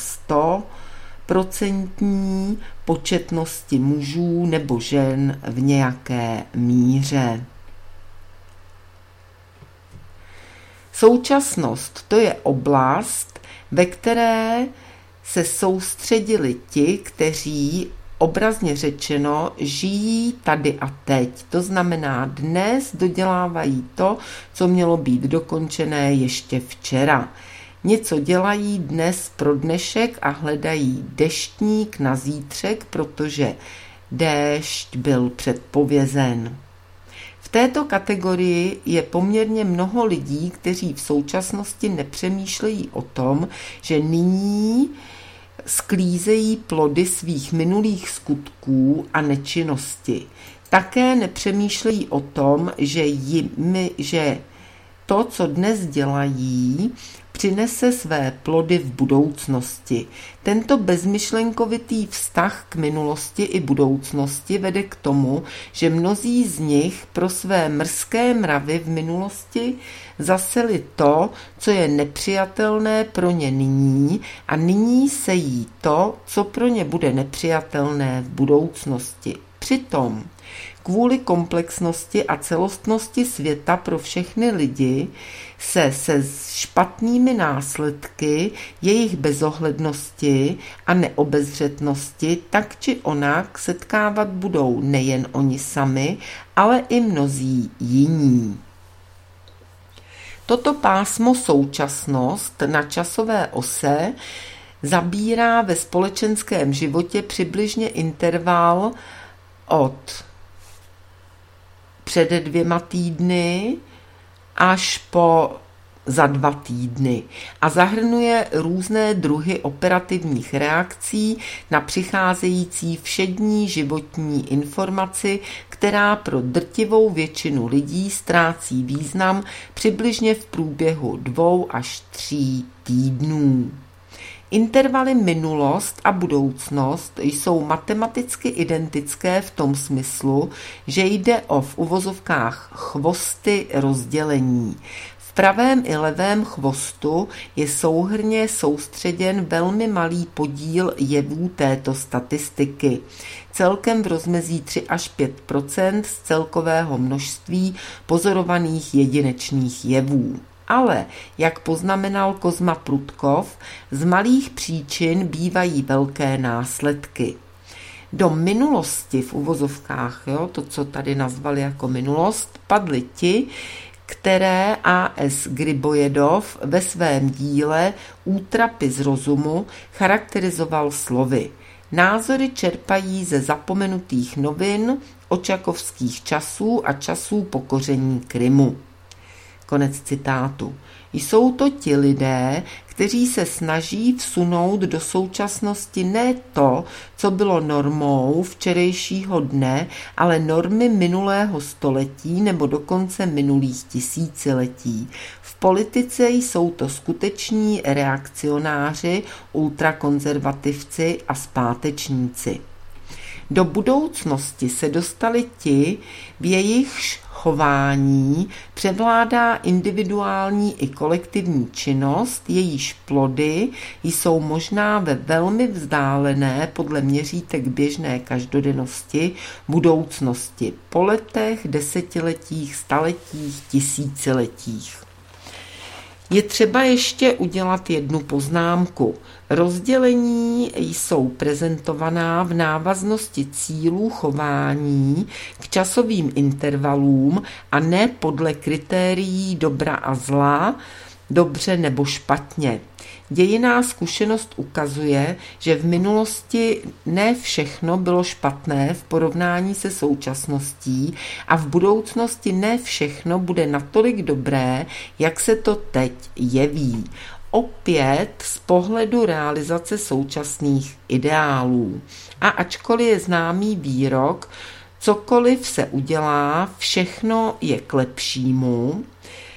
100% početnosti mužů nebo žen v nějaké míře. Současnost to je oblast, ve které se soustředili ti, kteří obrazně řečeno žijí tady a teď. To znamená, dnes dodělávají to, co mělo být dokončené ještě včera. Něco dělají dnes pro dnešek a hledají deštník na zítřek, protože déšť byl předpovězen. V této kategorii je poměrně mnoho lidí, kteří v současnosti nepřemýšlejí o tom, že nyní sklízejí plody svých minulých skutků a nečinnosti. Také nepřemýšlejí o tom, že to, co dnes dělají, přinese své plody v budoucnosti. Tento bezmyšlenkovitý vztah k minulosti i budoucnosti vede k tomu, že mnozí z nich pro své mrzké mravy v minulosti zaseli to, co je nepřijatelné pro ně nyní, a nyní sejí to, co pro ně bude nepřijatelné v budoucnosti. Přitom Kvůli komplexnosti a celostnosti světa pro všechny lidi se špatnými následky jejich bezohlednosti a neobezřetnosti tak či onak setkávat budou nejen oni sami, ale i mnozí jiní. Toto pásmo současnost na časové ose zabírá ve společenském životě přibližně interval od před 2 týdny až po za 2 týdny a zahrnuje různé druhy operativních reakcí na přicházející všední životní informaci, která pro drtivou většinu lidí ztrácí význam přibližně v průběhu 2 až 3 týdnů. Intervaly minulost a budoucnost jsou matematicky identické v tom smyslu, že jde o v uvozovkách chvosty rozdělení. V pravém i levém chvostu je souhrnně soustředěn velmi malý podíl jevů této statistiky. Celkem v rozmezí 3 až 5% z celkového množství pozorovaných jedinečných jevů. Ale, jak poznamenal Kozma Prutkov, z malých příčin bývají velké následky. Do minulosti v uvozovkách, to, co tady nazvali jako minulost, padli ti, které A.S. Gribojedov ve svém díle Útrapy z rozumu charakterizoval slovy. Názory čerpají ze zapomenutých novin, očakovských časů a časů pokoření Krymu. Konec citátu. Jsou to ti lidé, kteří se snaží vsunout do současnosti ne to, co bylo normou včerejšího dne, ale normy minulého století nebo dokonce minulých tisíciletí. V politice jsou to skuteční reakcionáři, ultrakonzervativci a zpátečníci. Do budoucnosti se dostali ti, v jejichž chování převládá individuální i kolektivní činnost, jejíž plody jsou možná ve velmi vzdálené podle měřítek běžné každodennosti budoucnosti po letech, desetiletích, staletích, tisíciletích. Je třeba ještě udělat jednu poznámku. Rozdělení jsou prezentovaná v návaznosti cílů chování k časovým intervalům a ne podle kritérií dobra a zla, dobře nebo špatně. Dějinná zkušenost ukazuje, že v minulosti ne všechno bylo špatné v porovnání se současností a v budoucnosti ne všechno bude natolik dobré, jak se to teď jeví. Opět z pohledu realizace současných ideálů. A ačkoliv je známý výrok, cokoliv se udělá, všechno je k lepšímu,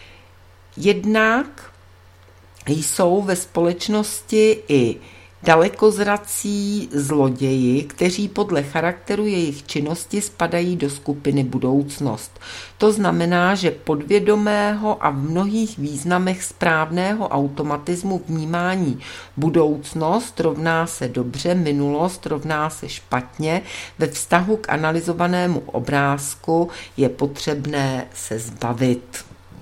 jednak jsou ve společnosti i dalekozrací zloději, kteří podle charakteru jejich činnosti spadají do skupiny budoucnost. To znamená, že podvědomého a v mnohých významech správného automatismu vnímání budoucnost rovná se dobře, minulost rovná se špatně, ve vztahu k analyzovanému obrázku je potřebné se zbavit.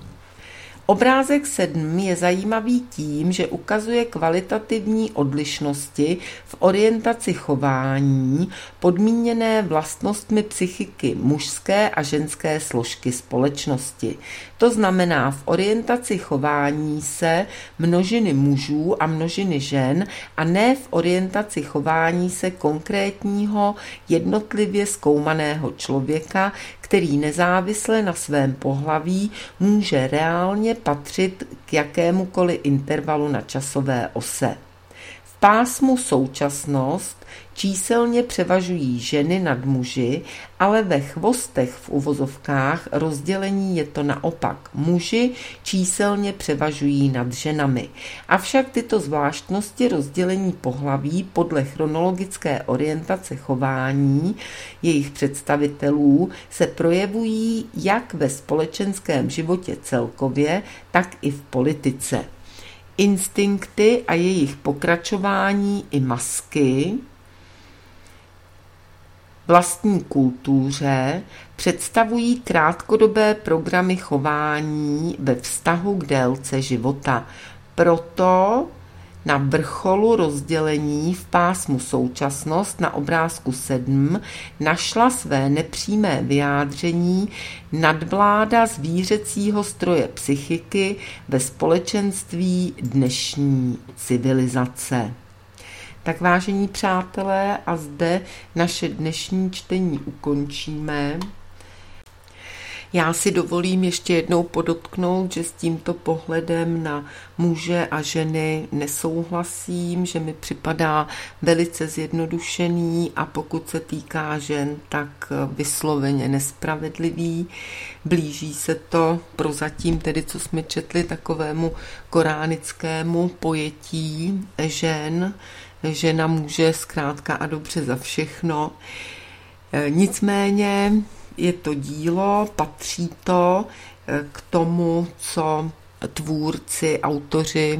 Obrázek 7 je zajímavý tím, že ukazuje kvalitativní odlišnosti v orientaci chování podmíněné vlastnostmi psychiky mužské a ženské složky společnosti. To znamená v orientaci chování se množiny mužů a množiny žen a ne v orientaci chování se konkrétního jednotlivě zkoumaného člověka, který nezávisle na svém pohlaví může reálně patřit k jakémukoliv intervalu na časové ose. V pásmu současnost číselně převažují ženy nad muži, ale ve chvostech v uvozovkách rozdělení je to naopak. Muži číselně převažují nad ženami. Avšak tyto zvláštnosti rozdělení pohlaví podle chronologické orientace chování jejich představitelů se projevují jak ve společenském životě celkově, tak i v politice. Instinkty a jejich pokračování i masky vlastní kultuře představují krátkodobé programy chování ve vztahu k délce života. Proto na vrcholu rozdělení v pásmu současnost na obrázku 7 našla své nepřímé vyjádření nadvláda zvířecího stroje psychiky ve společenství dnešní civilizace. Tak vážení přátelé, a zde naše dnešní čtení ukončíme. Já si dovolím ještě jednou podotknout, že s tímto pohledem na muže a ženy nesouhlasím, že mi připadá velice zjednodušený a pokud se týká žen, tak vysloveně nespravedlivý. Blíží se to prozatím tedy, co jsme četli, takovému koránickému pojetí žen. Žena může zkrátka a dobře za všechno. Nicméně je to dílo, patří to k tomu, co tvůrci, autoři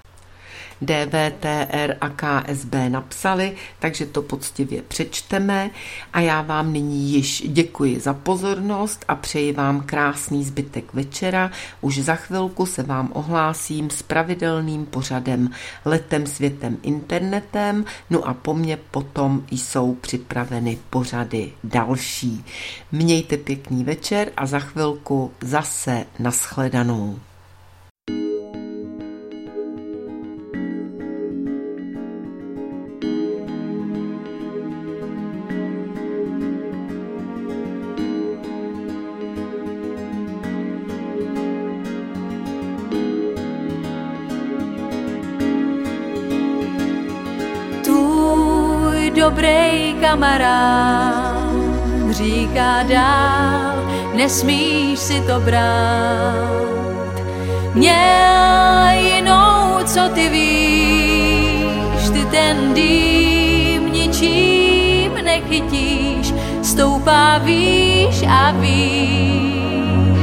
DVTR a KSB napsali, takže to poctivě přečteme a já vám nyní již děkuji za pozornost a přeji vám krásný zbytek večera. Už za chvilku se vám ohlásím s pravidelným pořadem Letem světem internetem, no a po mně potom jsou připraveny pořady další. Mějte pěkný večer a za chvilku zase nashledanou. Dobrý kamarád říká dál, nesmíš si to brát. Měl jinou, co ty víš, ty ten dým ničím nechytíš, stoupá výš a výš.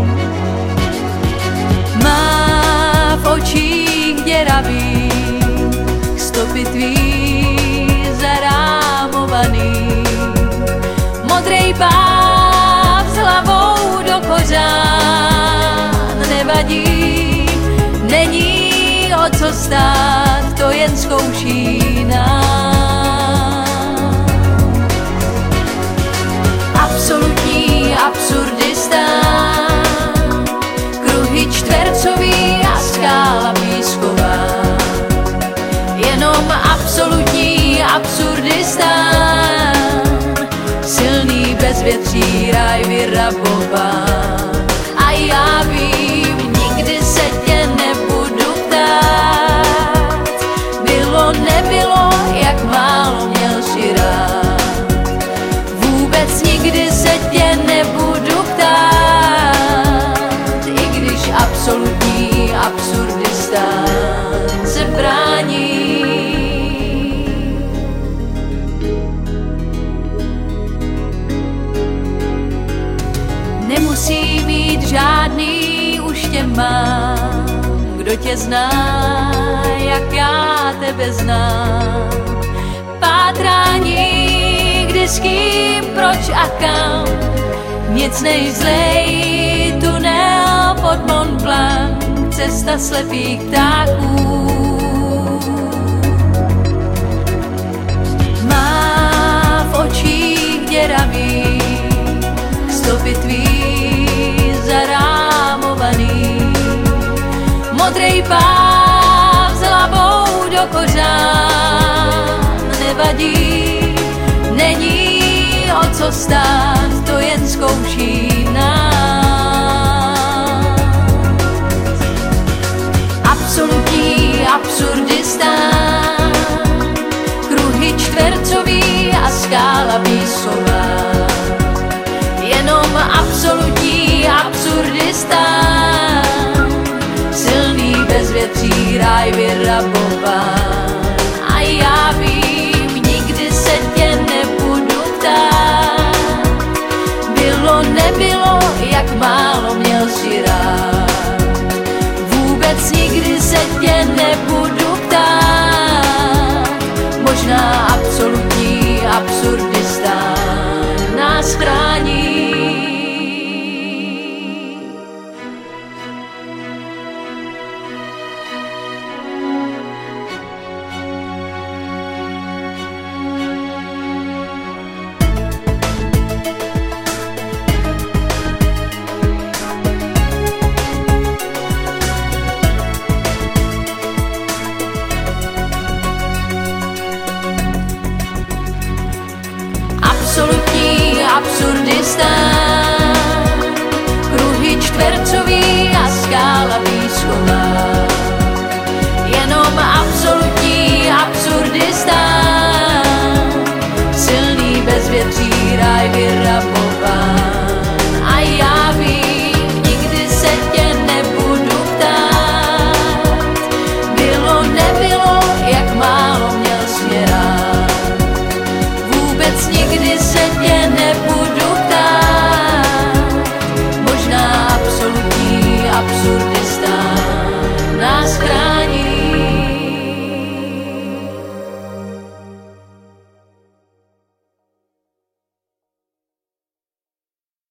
Má v očích děravých stopy tvých zarámovaný, modrej páv s hlavou do kořán. Nevadí, není o co stát, to jen zkouší nás. Absolutní absurdista, kruhy čtvercový a skála písková. Jenom absolutní absurdistán, silný bezvětří ráj vyrabován. A já vím, nikdy se tě nebudu ptát, bylo nebylo, jak málo měl si rád. Vůbec nikdy se tě nebudu ptát, i když absolutní absurdistán se brání. Nemusí mít žádný, už tě mám. Kdo tě zná, jak já tebe znám. Pátrání, kdy s kým, proč a kam. Nic než zlej tunel pod Mont Blanc, cesta slepých ptáků. Má v očích děravých stopy tvých zarámovaný, modrej páv s hlavou do kořán. Nevadí, není o co stát, to jen zkouší nás. Absolutní absurdistán, kruhy čtvercový a skála písková. Jenom absolutní absurdistán, silný bezvětří ráj vyrabován. A já vím, nikdy se tě nebudu ptát, bylo nebylo, jak má